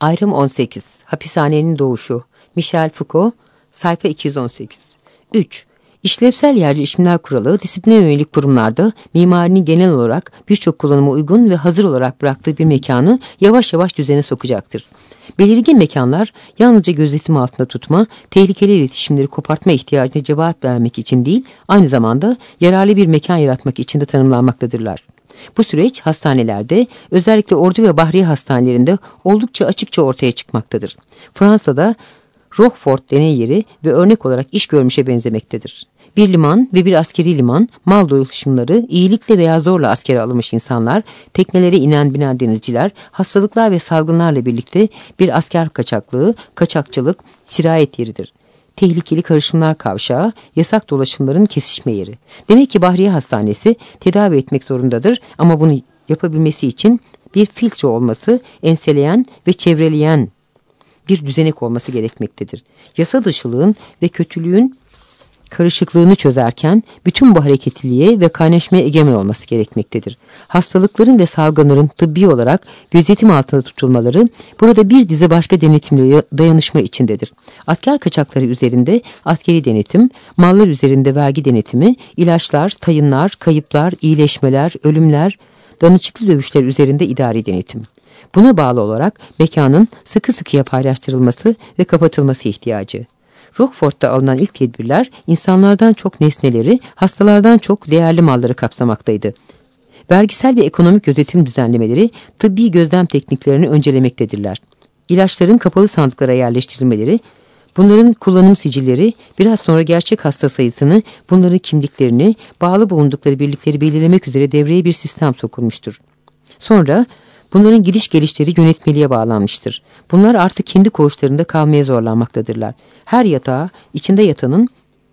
Ayrım 18. Hapishanenin doğuşu. Michel Foucault, sayfa 218. 3. İşlevsel yerleşimler kuralı, disipline yönelik kurumlarda mimarinin genel olarak birçok kullanıma uygun ve hazır olarak bıraktığı bir mekanı yavaş yavaş düzene sokacaktır. Belirgin mekanlar yalnızca gözetim altında tutma, tehlikeli iletişimleri kopartma ihtiyacına cevap vermek için değil, aynı zamanda yararlı bir mekan yaratmak için de tanımlanmaktadırlar. Bu süreç hastanelerde, özellikle ordu ve bahriye hastanelerinde oldukça açıkça ortaya çıkmaktadır. Fransa'da Roquefort deney yeri ve örnek olarak iş görmüşe benzemektedir. Bir liman ve bir askeri liman, mal dolaşımları, iyilikle veya zorla askere alınmış insanlar, teknelere inen binen denizciler, hastalıklar ve salgınlarla birlikte bir asker kaçaklığı, kaçakçılık, sirayet yeridir. Tehlikeli karışımlar kavşağı, yasak dolaşımların kesişme yeri. Demek ki Bahriye Hastanesi tedavi etmek zorundadır ama bunu yapabilmesi için bir filtre olması, enseleyen ve çevreleyen bir düzenek olması gerekmektedir. Yasa dışılığın ve kötülüğün karışıklığını çözerken bütün bu hareketliliğe ve kaynaşmaya egemen olması gerekmektedir. Hastalıkların ve salgınların tıbbi olarak gözetim altında tutulmaları burada bir dizi başka denetimle dayanışma içindedir. Asker kaçakları üzerinde askeri denetim, mallar üzerinde vergi denetimi, ilaçlar, tayınlar, kayıplar, iyileşmeler, ölümler, danışıklı dövüşler üzerinde idari denetim. Buna bağlı olarak mekanın sıkı sıkıya paylaştırılması ve kapatılması ihtiyacı. Roquefort'ta alınan ilk tedbirler insanlardan çok nesneleri, hastalardan çok değerli malları kapsamaktaydı. Vergisel ve ekonomik gözetim düzenlemeleri tıbbi gözlem tekniklerini öncelemektedirler. İlaçların kapalı sandıklara yerleştirilmeleri, bunların kullanım sicilleri, biraz sonra gerçek hasta sayısını, bunların kimliklerini, bağlı bulundukları birlikleri belirlemek üzere devreye bir sistem sokulmuştur. Sonra bunların gidiş gelişleri yönetmeliğe bağlanmıştır. Bunlar artık kendi koğuşlarında kalmaya zorlanmaktadırlar. Her yatağa içinde yatanın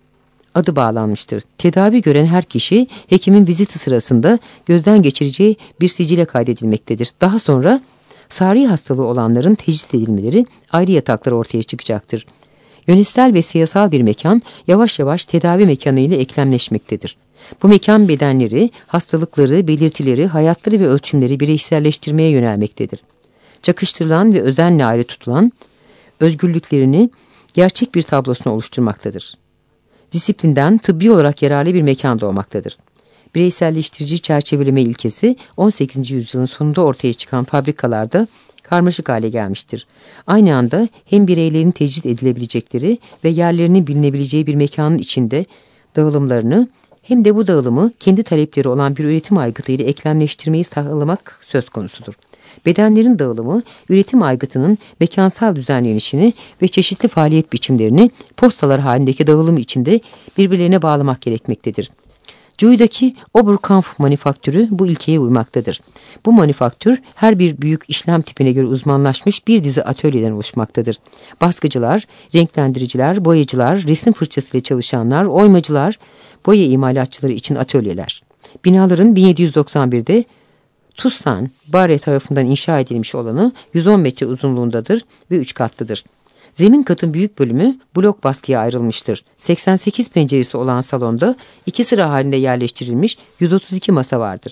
adı bağlanmıştır. Tedavi gören her kişi hekimin viziti sırasında gözden geçireceği bir sicile kaydedilmektedir. Daha sonra sarı hastalığı olanların tecrit edilmeleri, ayrı yataklar ortaya çıkacaktır. Yönetsel ve siyasal bir mekan yavaş yavaş tedavi mekanı ile eklemleşmektedir. Bu mekan bedenleri, hastalıkları, belirtileri, hayatları ve ölçümleri bireyselleştirmeye yönelmektedir. Çakıştırılan ve özenle ayrı tutulan özgürlüklerini gerçek bir tablosunu oluşturmaktadır. Disiplinden tıbbi olarak yararlı bir mekan doğmaktadır. Bireyselleştirici çerçeveleme ilkesi 18. yüzyılın sonunda ortaya çıkan fabrikalarda karmaşık hale gelmiştir. Aynı anda hem bireylerin tecrit edilebilecekleri ve yerlerinin bilinebileceği bir mekanın içinde dağılımlarını hem de bu dağılımı kendi talepleri olan bir üretim aygıtıyla eklemleştirmeyi sağlamak söz konusudur. Bedenlerin dağılımı, üretim aygıtının mekansal düzenlenişini ve çeşitli faaliyet biçimlerini postalar halindeki dağılım içinde birbirlerine bağlamak gerekmektedir. Cuy'daki Oberkampf manifaktürü bu ilkeye uymaktadır. Bu manifaktür her bir büyük işlem tipine göre uzmanlaşmış bir dizi atölyeden oluşmaktadır. Baskıcılar, renklendiriciler, boyacılar, resim fırçasıyla çalışanlar, oymacılar, boya imalatçıları için atölyeler. Binaların 1791'de Toussaint Barre tarafından inşa edilmiş olanı 110 metre uzunluğundadır ve 3 katlıdır. Zemin katın büyük bölümü blok baskıya ayrılmıştır. 88 penceresi olan salonda 2 sıra halinde yerleştirilmiş 132 masa vardır.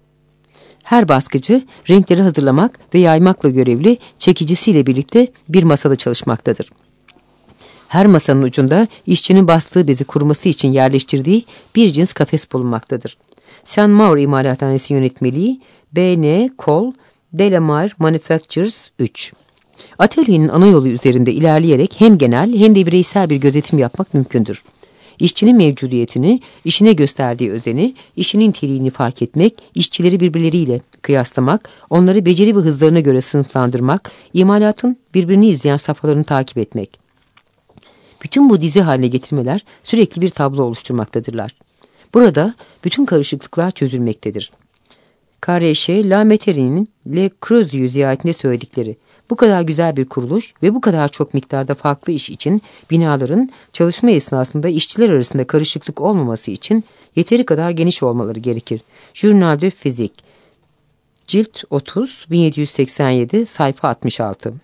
Her baskıcı renkleri hazırlamak ve yaymakla görevli çekicisiyle birlikte bir masada çalışmaktadır. Her masanın ucunda işçinin bastığı bezi kuruması için yerleştirdiği bir cins kafes bulunmaktadır. Saint-Maur İmalathanesi Yönetmeliği B.N. Cole Delamere Manufactures 3. Atölyenin ana yolu üzerinde ilerleyerek hem genel hem de bireysel bir gözetim yapmak mümkündür. İşçinin mevcudiyetini, işine gösterdiği özeni, işinin niteliğini fark etmek, işçileri birbirleriyle kıyaslamak, onları beceri ve hızlarına göre sınıflandırmak, imalatın birbirini izleyen safhalarını takip etmek. Bütün bu dizi haline getirmeler sürekli bir tablo oluşturmaktadırlar. Burada bütün karışıklıklar çözülmektedir. Carreche, La Metterie'nin Le Creuset ziyaretinde söyledikleri, bu kadar güzel bir kuruluş ve bu kadar çok miktarda farklı iş için binaların çalışma esnasında işçiler arasında karışıklık olmaması için yeteri kadar geniş olmaları gerekir. Journal de Physique, Cilt 30, 1787, sayfa 66.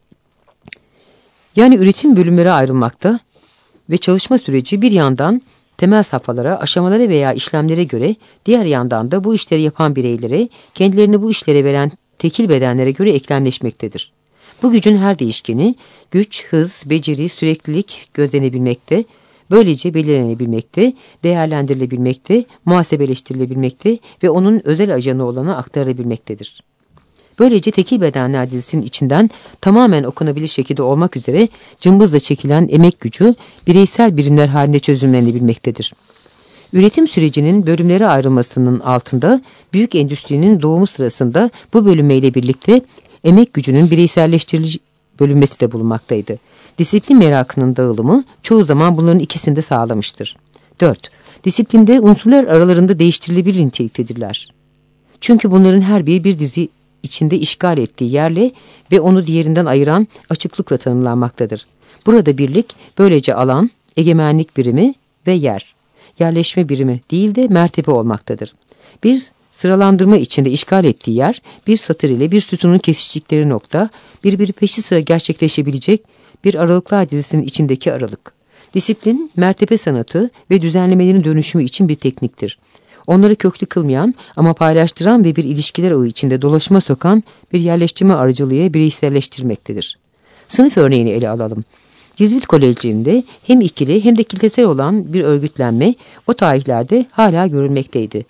Yani üretim bölümlere ayrılmakta ve çalışma süreci bir yandan temel safhalara, aşamalara veya işlemlere göre, diğer yandan da bu işleri yapan bireylere, kendilerini bu işlere veren tekil bedenlere göre eklemleşmektedir. Bu gücün her değişkeni güç, hız, beceri, süreklilik gözlenebilmekte, böylece belirlenebilmekte, değerlendirilebilmekte, muhasebeleştirilebilmekte ve onun özel ajanı olana aktarılabilmektedir. Böylece tekil bedenler dizisinin içinden tamamen okunabilir şekilde olmak üzere cımbızla çekilen emek gücü bireysel birimler halinde çözümlenebilmektedir. Üretim sürecinin bölümlere ayrılmasının altında büyük endüstrinin doğumu sırasında bu bölünmeyle birlikte emek gücünün bireyselleştirilmiş bölünmesi de bulunmaktaydı. Disiplin merakının dağılımı çoğu zaman bunların ikisini de sağlamıştır. 4. Disiplinde unsurlar aralarında değiştirilebilir niteliktedirler. Çünkü bunların her biri bir dizi içinde işgal ettiği yerle ve onu diğerinden ayıran açıklıkla tanımlanmaktadır. Burada birlik böylece alan, egemenlik birimi ve yerleşme birimi değil de mertebe olmaktadır. Bir sıralandırma içinde işgal ettiği yer, bir satır ile bir sütunun kesiştikleri nokta, birbiri peşi sıra gerçekleşebilecek bir aralıklar dizisinin içindeki aralık. Disiplin, mertebe sanatı ve düzenlemelerin dönüşümü için bir tekniktir. Onları köklü kılmayan ama paylaştıran ve bir ilişkiler ağı içinde dolaşıma sokan bir yerleştirme aracılığıyla bireyselleştirmektedir. Sınıf örneğini ele alalım. Jesuit kolejlerinde hem ikili hem de kitlesel olan bir örgütlenme o tarihlerde hala görülmekteydi.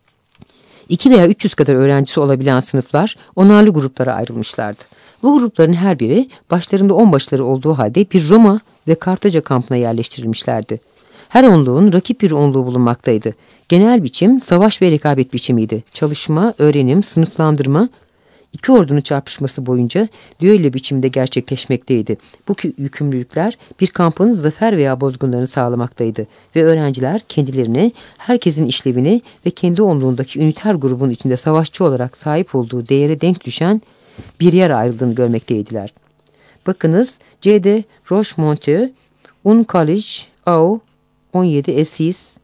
2 veya 300 kadar öğrencisi olabilen sınıflar onarlı gruplara ayrılmışlardı. Bu grupların her biri başlarında onbaşıları olduğu halde bir Roma ve Kartaca kampına yerleştirilmişlerdi. Her onluğun rakip bir onluğu bulunmaktaydı. Genel biçim savaş ve rekabet biçimiydi. Çalışma, öğrenim, sınıflandırma iki ordunun çarpışması boyunca düello biçimde gerçekleşmekteydi. Bu yükümlülükler bir kampın zafer veya bozgunlarını sağlamaktaydı ve öğrenciler kendilerine, herkesin işlevini ve kendi onluğundaki üniter grubun içinde savaşçı olarak sahip olduğu değere denk düşen bir yer ayrıldığını görmekteydiler. Bakınız C.D. Rochemontieu, Un College Au 17 Essis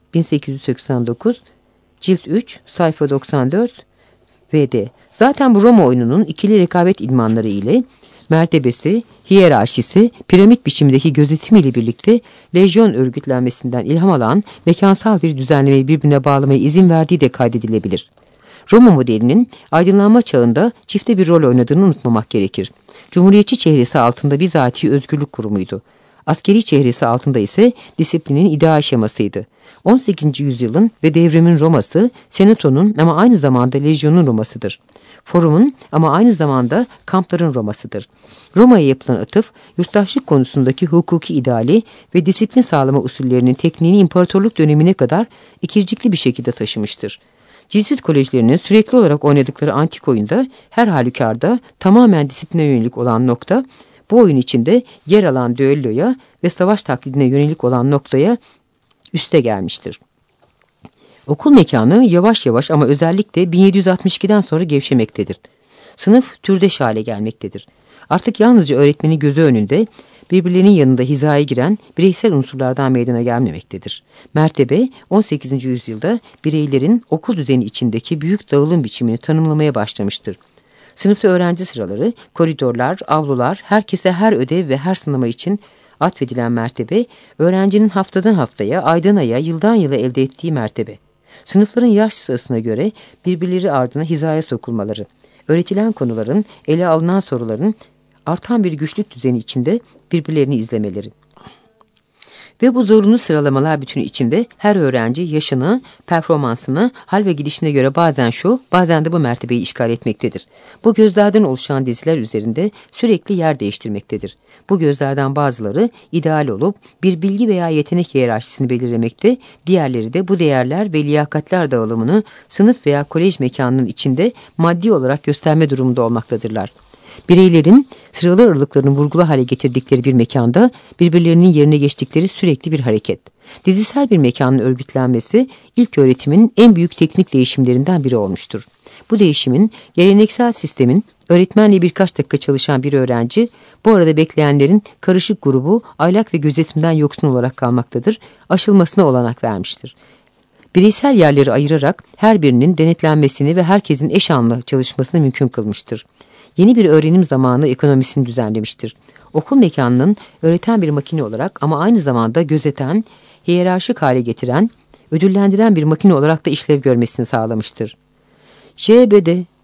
1889, cilt 3, sayfa 94 vd. Zaten bu Roma oyununun ikili rekabet idmanları ile mertebesi, hiyerarşisi, piramit biçimindeki gözetimiyle birlikte lejyon örgütlenmesinden ilham alan mekansal bir düzenlemeyi birbirine bağlamaya izin verdiği de kaydedilebilir. Roma modelinin aydınlanma çağında çifte bir rol oynadığını unutmamak gerekir. Cumhuriyetçi çehresi altında bizatihi özgürlük kurumuydu. Askeri çehresi altında ise disiplinin ideal şemasıydı. 18. yüzyılın ve devrimin Roma'sı, senatonun ama aynı zamanda lejyonun Roma'sıdır. Forumun ama aynı zamanda kampların Roma'sıdır. Roma'ya yapılan atıf, yurttaşlık konusundaki hukuki ideali ve disiplin sağlama usullerinin tekniğini imparatorluk dönemine kadar ikircikli bir şekilde taşımıştır. Jesuit kolejlerinin sürekli olarak oynadıkları antik oyunda her halükarda tamamen disipline yönelik olan nokta, bu oyun içinde yer alan düelloya ve savaş taklidine yönelik olan noktaya üste gelmiştir. Okul mekanı yavaş yavaş ama özellikle 1762'den sonra gevşemektedir. Sınıf türdeş hale gelmektedir. Artık yalnızca öğretmenin gözü önünde birbirlerinin yanında hizaya giren bireysel unsurlardan meydana gelmemektedir. Mertebe 18. yüzyılda bireylerin okul düzeni içindeki büyük dağılım biçimini tanımlamaya başlamıştır. Sınıfta öğrenci sıraları, koridorlar, avlular, herkese her ödev ve her sınama için atfedilen mertebe, öğrencinin haftadan haftaya, aydan aya, yıldan yıla elde ettiği mertebe. Sınıfların yaş sırasına göre birbirleri ardına hizaya sokulmaları, öğretilen konuların, ele alınan soruların artan bir güçlük düzeni içinde birbirlerini izlemeleri. Ve bu zorunlu sıralamalar bütünü içinde her öğrenci yaşını, performansını, hal ve gidişine göre bazen şu, bazen de bu mertebeyi işgal etmektedir. Bu gözlerden oluşan diziler üzerinde sürekli yer değiştirmektedir. Bu gözlerden bazıları ideal olup bir bilgi veya yetenek hiyerarşisini belirlemekte, diğerleri de bu değerler ve liyakatler dağılımını sınıf veya kolej mekanının içinde maddi olarak gösterme durumunda olmaktadırlar. Bireylerin sıralı aralıklarını vurgulu hale getirdikleri bir mekanda birbirlerinin yerine geçtikleri sürekli bir hareket. Dizisel bir mekanın örgütlenmesi ilk öğretimin en büyük teknik değişimlerinden biri olmuştur. Bu değişimin geleneksel sistemin öğretmenle birkaç dakika çalışan bir öğrenci bu arada bekleyenlerin karışık grubu aylak ve gözetimden yoksun olarak kalmaktadır, aşılmasına olanak vermiştir. Bireysel yerleri ayırarak her birinin denetlenmesini ve herkesin eş anlı çalışmasını mümkün kılmıştır. Yeni bir öğrenim zamanı ekonomisini düzenlemiştir. Okul mekanının öğreten bir makine olarak ama aynı zamanda gözeten, hiyerarşik hale getiren, ödüllendiren bir makine olarak da işlev görmesini sağlamıştır. J.B.D.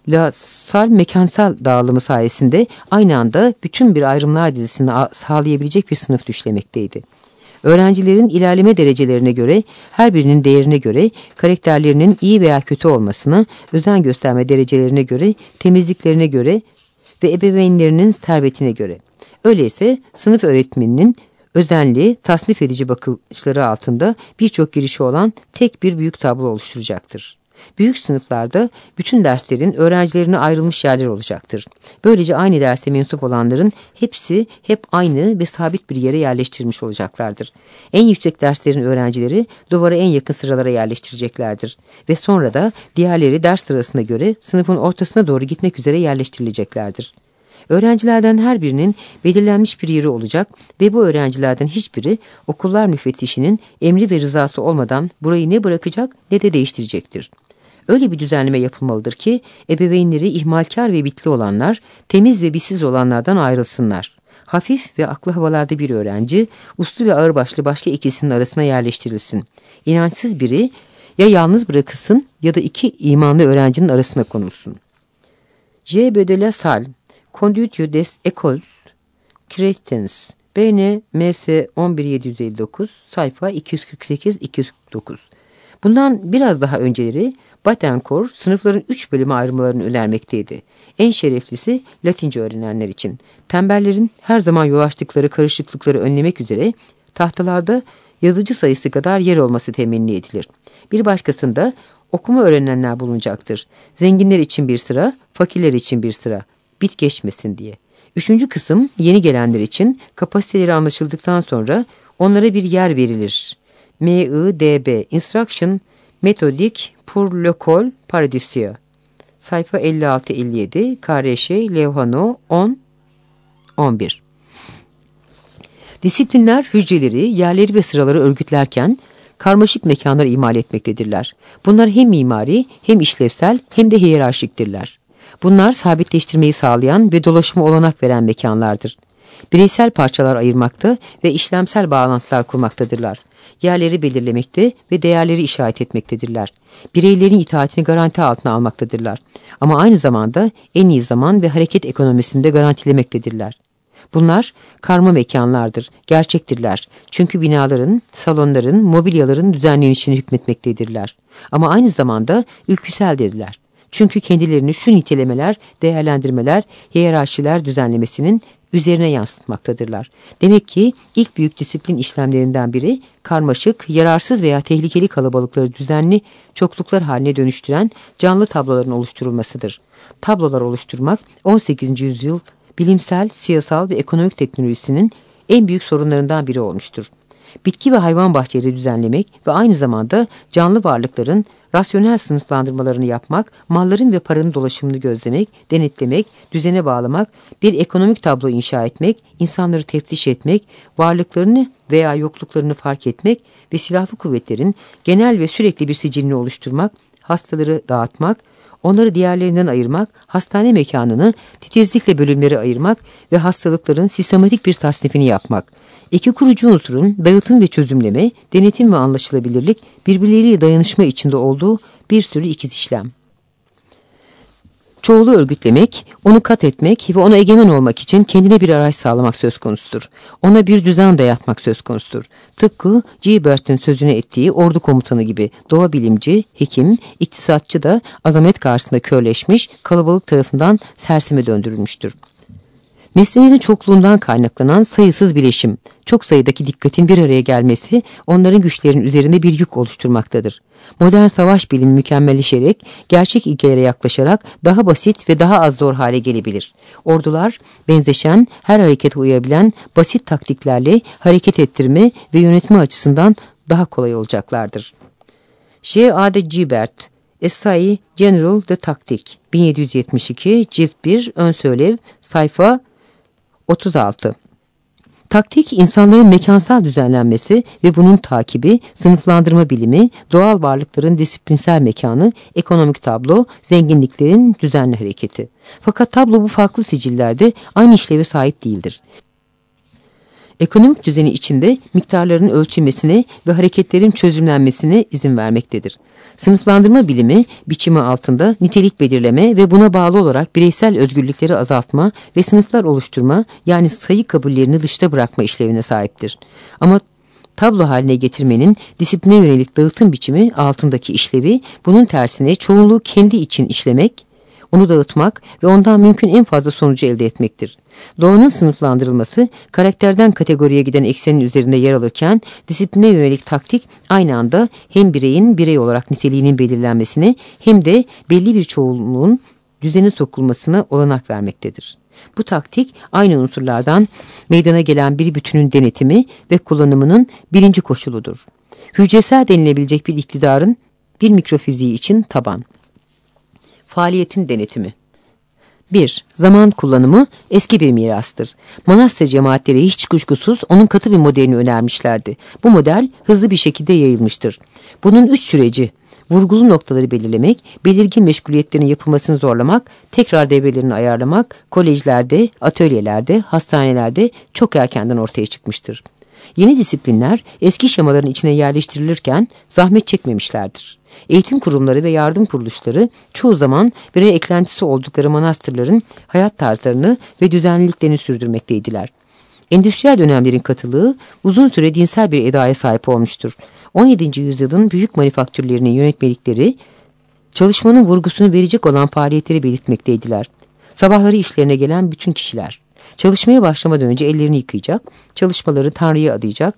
Lassalle mekansal dağılımı sayesinde aynı anda bütün bir ayrımlar dizisini sağlayabilecek bir sınıf düşlemekteydi. Öğrencilerin ilerleme derecelerine göre, her birinin değerine göre, karakterlerinin iyi veya kötü olmasına, özen gösterme derecelerine göre, temizliklerine göre ve ebeveynlerinin servetine göre. Öyleyse sınıf öğretmeninin özenli, tasnif edici bakışları altında birçok girişi olan tek bir büyük tablo oluşturacaktır. Büyük sınıflarda bütün derslerin öğrencilerine ayrılmış yerler olacaktır. Böylece aynı derse mensup olanların hepsi hep aynı ve sabit bir yere yerleştirilmiş olacaklardır. En yüksek derslerin öğrencileri duvara en yakın sıralara yerleştireceklerdir. Ve sonra da diğerleri ders sırasına göre sınıfın ortasına doğru gitmek üzere yerleştirileceklerdir. Öğrencilerden her birinin belirlenmiş bir yeri olacak ve bu öğrencilerden hiçbiri okullar müfettişinin emri ve rızası olmadan burayı ne bırakacak ne de değiştirecektir. Öyle bir düzenleme yapılmalıdır ki ebeveynleri ihmalkar ve bitli olanlar, temiz ve bitsiz olanlardan ayrılsınlar. Hafif ve aklı havalarda bir öğrenci, uslu ve ağırbaşlı başka ikisinin arasına yerleştirilsin. İnançsız biri ya yalnız bırakılsın ya da iki imanlı öğrencinin arasına konulsun. J. Baudelaire, Conduite des Écoles Chrétiennes, BN MS 11759, sayfa 248-249. Bundan biraz daha önceleri Bettencourt sınıfların 3 bölüme ayrılmalarını önermekteydi. En şereflisi Latince öğrenenler için. Tembellerin her zaman yol açtıkları karışıklıkları önlemek üzere tahtalarda yazıcı sayısı kadar yer olması temenni edilir. Bir başkasında okuma öğrenenler bulunacaktır. Zenginler için bir sıra, fakirler için bir sıra. Bit geçmesin diye. 3. kısım yeni gelenler için kapasiteleri anlaşıldıktan sonra onlara bir yer verilir. MIDB Instruction Méthodique pour l'école paradisiaque. Sayfa 56-57, Kareşe, Levhano 10-11. Disiplinler hücreleri, yerleri ve sıraları örgütlerken karmaşık mekanlar imal etmektedirler. Bunlar hem mimari, hem işlevsel, hem de hiyerarşiktirler. Bunlar sabitleştirmeyi sağlayan ve dolaşıma olanak veren mekanlardır. Bireysel parçalar ayırmakta ve işlemsel bağlantılar kurmaktadırlar. Yerleri belirlemekte ve değerleri işaret etmektedirler. Bireylerin itaatini garanti altına almaktadırlar. Ama aynı zamanda en iyi zaman ve hareket ekonomisini de garantilemektedirler. Bunlar karma mekanlardır, gerçektirler. Çünkü binaların, salonların, mobilyaların düzenlenişini hükmetmektedirler. Ama aynı zamanda ülküseldirler. Çünkü kendilerini şu nitelemeler, değerlendirmeler, hiyerarşiler düzenlemesinin üzerine yansıtmaktadırlar. Demek ki ilk büyük disiplin işlemlerinden biri karmaşık, yararsız veya tehlikeli kalabalıkları düzenli çokluklar haline dönüştüren canlı tabloların oluşturulmasıdır. Tablolar oluşturmak 18. yüzyıl bilimsel, siyasal ve ekonomik teknolojisinin en büyük sorunlarından biri olmuştur. Bitki ve hayvan bahçeleri düzenlemek ve aynı zamanda canlı varlıkların rasyonel sınıflandırmalarını yapmak, malların ve paranın dolaşımını gözlemek, denetlemek, düzene bağlamak, bir ekonomik tablo inşa etmek, insanları teftiş etmek, varlıklarını veya yokluklarını fark etmek ve silahlı kuvvetlerin genel ve sürekli bir sicilini oluşturmak, hastaları dağıtmak, onları diğerlerinden ayırmak, hastane mekanını titizlikle bölümlere ayırmak ve hastalıkların sistematik bir tasnifini yapmak. İki kurucu unsurun dağıtım ve çözümleme, denetim ve anlaşılabilirlik birbirleriyle dayanışma içinde olduğu bir sürü ikiz işlem. Çoğulu örgütlemek, onu kat etmek ve ona egemen olmak için kendine bir araç sağlamak söz konusudur. Ona bir düzen dayatmak söz konusudur. Tıpkı Gilbert'in sözüne ettiği ordu komutanı gibi doğa bilimci, hekim, iktisatçı da azamet karşısında körleşmiş, kalabalık tarafından serseme döndürülmüştür. Nesnelerin çokluğundan kaynaklanan sayısız bileşim, çok sayıdaki dikkatin bir araya gelmesi onların güçlerinin üzerinde bir yük oluşturmaktadır. Modern savaş bilimi mükemmelleşerek, gerçek ilkelere yaklaşarak daha basit ve daha az zor hale gelebilir. Ordular, benzeşen, her harekete uyabilen basit taktiklerle hareket ettirme ve yönetme açısından daha kolay olacaklardır. J. A. de Gilbert, Essai General de Taktik, 1772, Cilt 1, Ön Söylev, sayfa 36. Taktik, insanların mekansal düzenlenmesi ve bunun takibi, sınıflandırma bilimi, doğal varlıkların disiplinsel mekanı, ekonomik tablo, zenginliklerin düzenli hareketi. Fakat tablo bu farklı sicillerde aynı işleve sahip değildir. Ekonomik düzeni içinde miktarların ölçülmesine ve hareketlerin çözümlenmesine izin vermektedir. Sınıflandırma bilimi, biçimi altında nitelik belirleme ve buna bağlı olarak bireysel özgürlükleri azaltma ve sınıflar oluşturma, yani sayı kabullerini dışta bırakma işlevine sahiptir. Ama tablo haline getirmenin disipline yönelik dağıtım biçimi altındaki işlevi, bunun tersine çoğunluğu kendi için işlemek, onu dağıtmak ve ondan mümkün en fazla sonucu elde etmektir. Doğanın sınıflandırılması, karakterden kategoriye giden eksenin üzerinde yer alırken, disipline yönelik taktik aynı anda hem bireyin birey olarak niteliğinin belirlenmesine hem de belli bir çoğunluğun düzene sokulmasına olanak vermektedir. Bu taktik aynı unsurlardan meydana gelen bir bütünün denetimi ve kullanımının birinci koşuludur. Hücresel denilebilecek bir iktidarın bir mikrofiziği için taban. Faaliyetin denetimi. 1. Zaman kullanımı eski bir mirastır. Manastır cemaatleri hiç kuşkusuz onun katı bir modelini önermişlerdi. Bu model hızlı bir şekilde yayılmıştır. Bunun 3 süreci: vurgulu noktaları belirlemek, belirgin meşguliyetlerin yapılmasını zorlamak, tekrar devrelerini ayarlamak, kolejlerde, atölyelerde, hastanelerde çok erkenden ortaya çıkmıştır. Yeni disiplinler eski şemaların içine yerleştirilirken zahmet çekmemişlerdir. Eğitim kurumları ve yardım kuruluşları çoğu zaman birey eklentisi oldukları manastırların hayat tarzlarını ve düzenliliklerini sürdürmekteydiler. Endüstriyel dönemlerin katılığı uzun süre dinsel bir edaya sahip olmuştur. 17. yüzyılın büyük manifaktürlerinin yönetmelikleri çalışmanın vurgusunu verecek olan faaliyetleri belirtmekteydiler. Sabahları işlerine gelen bütün kişiler çalışmaya başlamadan önce ellerini yıkayacak, çalışmaları Tanrı'ya adayacak,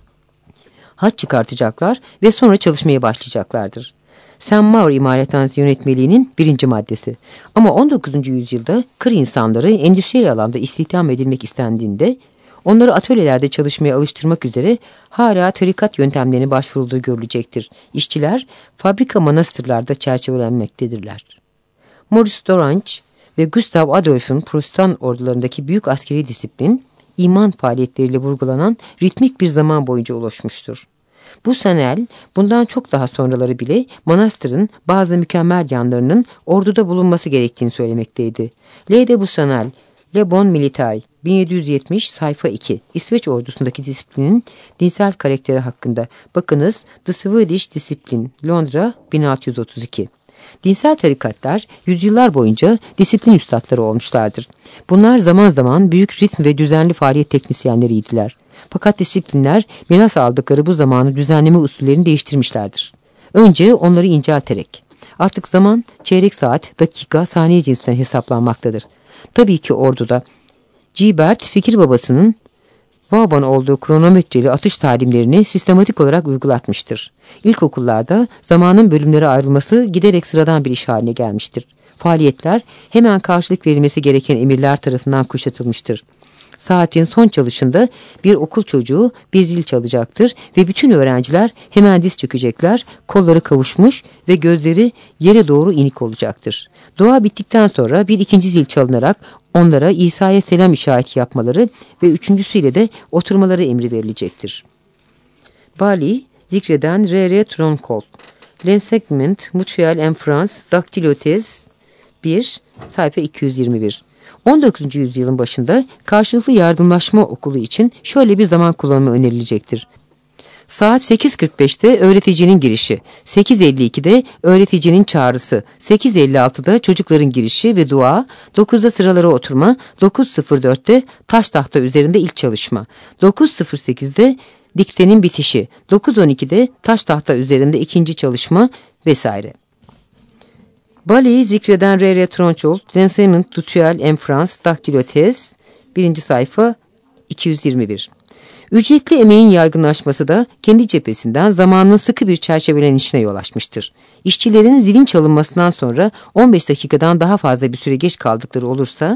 haç çıkartacaklar ve sonra çalışmaya başlayacaklardır. St. Maur imalathanesi yönetmeliğinin 1. maddesi. Ama 19. yüzyılda kır insanları endüstriyel alanda istihdam edilmek istendiğinde onları atölyelerde çalışmaya alıştırmak üzere hala tarikat yöntemlerine başvurulduğu görülecektir. İşçiler fabrika manastırlarda çerçevelenmektedirler. Maurice Dorange ve Gustav Adolf'un Protestan ordularındaki büyük askeri disiplin, iman faaliyetleriyle vurgulanan ritmik bir zaman boyunca oluşmuştur. Bu Busanel, bundan çok daha sonraları bile manastırın bazı mükemmel yanlarının orduda bulunması gerektiğini söylemekteydi. Le de Busanel, Le Bon Militaire, 1770, sayfa 2, İsveç ordusundaki disiplinin dinsel karakteri hakkında. Bakınız, The Swedish Discipline, Londra, 1632. Dinsel tarikatlar yüzyıllar boyunca disiplin üstadları olmuşlardır. Bunlar zaman zaman büyük ritm ve düzenli faaliyet teknisyenleriydiler. Fakat disiplinler miras aldıkları bu zamanı düzenleme usullerini değiştirmişlerdir. Önce onları incelterek. Artık zaman çeyrek saat, dakika, saniye cinsinden hesaplanmaktadır. Tabii ki orduda Gilbert fikir babasının Vauban olduğu kronometreli atış talimlerini sistematik olarak uygulatmıştır. İlkokullarda zamanın bölümlere ayrılması giderek sıradan bir iş haline gelmiştir. Faaliyetler hemen karşılık verilmesi gereken emirler tarafından kuşatılmıştır. Saatin son çalışında bir okul çocuğu bir zil çalacaktır ve bütün öğrenciler hemen diz çökecekler, kolları kavuşmuş ve gözleri yere doğru inik olacaktır. Dua bittikten sonra bir ikinci zil çalınarak onlara İsa'ya selam işareti yapmaları ve üçüncüsüyle de oturmaları emri verilecektir. Bali, zikreden R.R. Troncolt, L'Enseignement Mutuel en France, Dactylothèse 1, sayfa 221. 19. yüzyılın başında karşılıklı yardımlaşma okulu için şöyle bir zaman kullanımı önerilecektir. Saat 8.45'te öğreticinin girişi, 8.52'de öğreticinin çağrısı, 8.56'da çocukların girişi ve dua, 9'da sıralara oturma, 9.04'te taş tahta üzerinde ilk çalışma, 9.08'de diktenin bitişi, 9.12'de taş tahta üzerinde ikinci çalışma vesaire. Bali'yi zikreden R.R. Troncolt, L'Enseignement Mutuel en France, Dactylothèse, 1. sayfa 221. Ücretli emeğin yaygınlaşması da kendi cephesinden zamanın sıkı bir çerçevelenişine yol açmıştır. İşçilerin zilin çalınmasından sonra 15 dakikadan daha fazla bir süre geç kaldıkları olursa,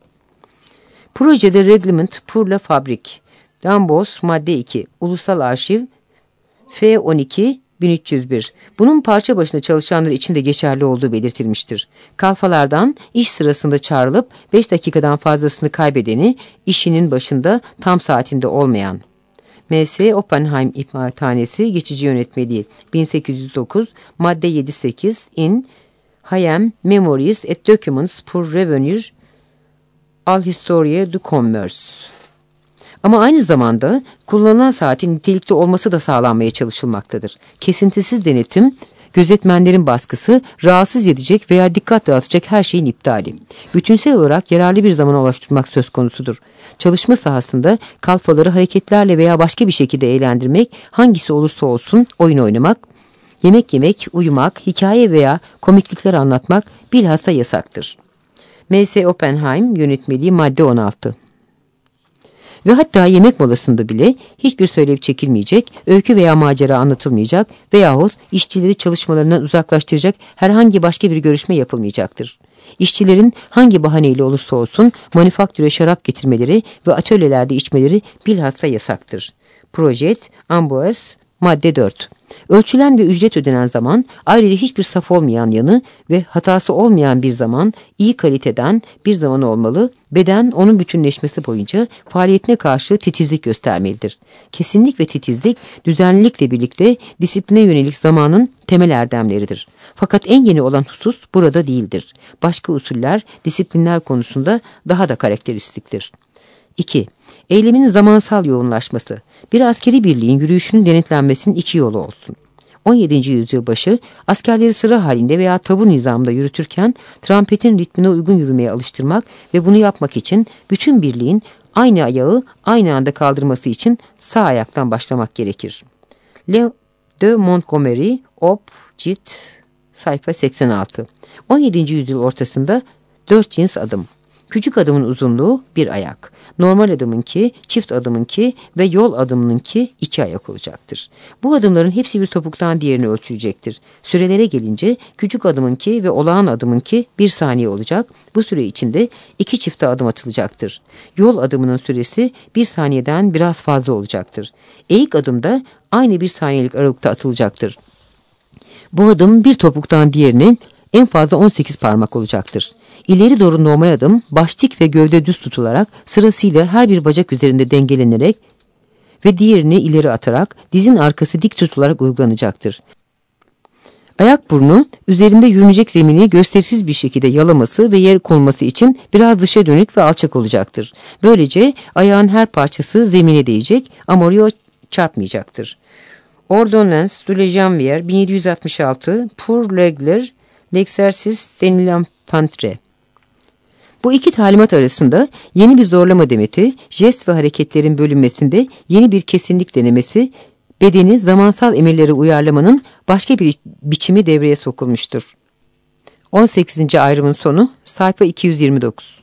projede Reglement pour la Fabrique, Dambos, madde 2, Ulusal Arşiv, F12, 1301. Bunun parça başına çalışanlar için de geçerli olduğu belirtilmiştir. Kalfalardan iş sırasında çağrılıp 5 dakikadan fazlasını kaybedeni, işinin başında tam saatinde olmayan. M.S. Oppenheim İmalathanesi Geçici Yönetmeliği 1809, madde 7-8 in Hayem Memories et Documents pour revenir al Historie du Commerce. Ama aynı zamanda kullanılan saatin nitelikli olması da sağlanmaya çalışılmaktadır. Kesintisiz denetim gözetmenlerin baskısı, rahatsız edecek veya dikkat dağıtacak her şeyin iptali. Bütünsel olarak yararlı bir zaman oluşturmak söz konusudur. Çalışma sahasında kalfaları hareketlerle veya başka bir şekilde eğlendirmek, hangisi olursa olsun oyun oynamak, yemek yemek, uyumak, hikaye veya komiklikler anlatmak bilhassa yasaktır. M.S. Oppenheim yönetmeliği madde 16. Ve hatta yemek molasında bile hiçbir söylev çekilmeyecek, öykü veya macera anlatılmayacak veyahut işçileri çalışmalarından uzaklaştıracak herhangi başka bir görüşme yapılmayacaktır. İşçilerin hangi bahaneyle olursa olsun manufaktöre şarap getirmeleri ve atölyelerde içmeleri bilhassa yasaktır. Projet Amboise madde 4. Ölçülen ve ücret ödenen zaman, ayrıca hiçbir saf olmayan yanı ve hatası olmayan bir zaman, iyi kaliteden bir zaman olmalı, beden onun bütünleşmesi boyunca faaliyetine karşı titizlik göstermelidir. Kesinlik ve titizlik, düzenlilikle birlikte disipline yönelik zamanın temel erdemleridir. Fakat en yeni olan husus burada değildir. Başka usuller, disiplinler konusunda daha da karakteristiktir. 2. Eylemin zamansal yoğunlaşması. Bir askeri birliğin yürüyüşünün denetlenmesinin iki yolu olsun. 17. yüzyıl başı askerleri sıra halinde veya tabur nizamında yürütürken trampetin ritmine uygun yürümeye alıştırmak ve bunu yapmak için bütün birliğin aynı ayağı aynı anda kaldırması için sağ ayaktan başlamak gerekir. Leo de Montgomery, Op. Cit. Sayfa 86. 17. yüzyıl ortasında 4 cins adım. Küçük adımın uzunluğu 1 ayak. Normal adımınki, çift adımınki ve yol adımınki 2 ayak olacaktır. Bu adımların hepsi bir topuktan diğerine ölçülecektir. Sürelere gelince küçük adımınki ve olağan adımınki 1 saniye olacak. Bu süre içinde 2 çifte adım atılacaktır. Yol adımının süresi 1 saniyeden biraz fazla olacaktır. Eğik adımda aynı 1 saniyelik aralıkta atılacaktır. Bu adım bir topuktan diğerine en fazla 18 parmak olacaktır. İleri doğru normal adım, baş dik ve gövde düz tutularak sırasıyla her bir bacak üzerinde dengelenerek ve diğerini ileri atarak dizin arkası dik tutularak uygulanacaktır. Ayak burnu üzerinde yürünecek zemini gösterişsiz bir şekilde yalaması ve yer konması için biraz dışa dönük ve alçak olacaktır. Böylece ayağın her parçası zemine değecek ama oraya çarpmayacaktır. Ordonnance de la Janvière 1766 pour régler l'exercice de l'infanterie. Bu iki talimat arasında yeni bir zorlama demeti, jest ve hareketlerin bölünmesinde yeni bir kesinlik denemesi, bedeni zamansal emirlere uyarlamanın başka bir biçimi devreye sokulmuştur. 18. ayrımın sonu sayfa 229.